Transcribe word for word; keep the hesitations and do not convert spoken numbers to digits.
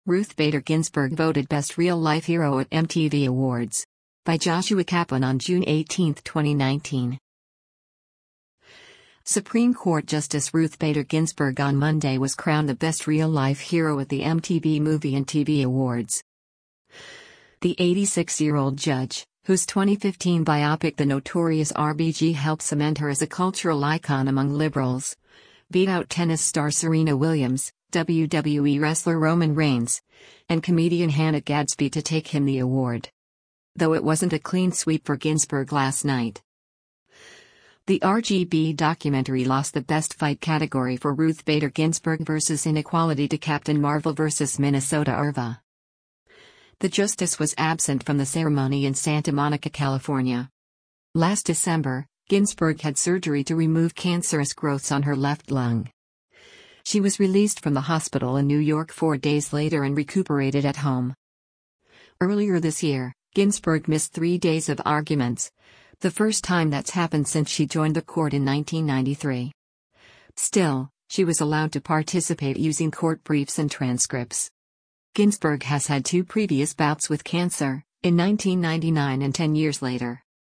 Ruth Bader Ginsburg voted Best Real-Life Hero at M T V Awards. By Joshua Kaplan on June eighteenth, twenty nineteen. Supreme Court Justice Ruth Bader Ginsburg on Monday was crowned the Best Real-Life Hero at the M T V Movie and T V Awards. The eighty-six-year-old judge, whose twenty fifteen biopic The Notorious R B G helped cement her as a cultural icon among liberals, beat out tennis star Serena Williams, W W E wrestler Roman Reigns, and comedian Hannah Gadsby to take him the award. Though it wasn't a clean sweep for Ginsburg last night. The R G B documentary lost the Best Fight category for Ruth Bader Ginsburg versus Inequality to Captain Marvel versus Minnesota Irva. The justice was absent from the ceremony in Santa Monica, California. Last December, Ginsburg had surgery to remove cancerous growths on her left lung. She was released from the hospital in New York four days later and recuperated at home. Earlier this year, Ginsburg missed three days of arguments, the first time that's happened since she joined the court in nineteen ninety-three. Still, she was allowed to participate using court briefs and transcripts. Ginsburg has had two previous bouts with cancer, in nineteen ninety-nine and ten years later.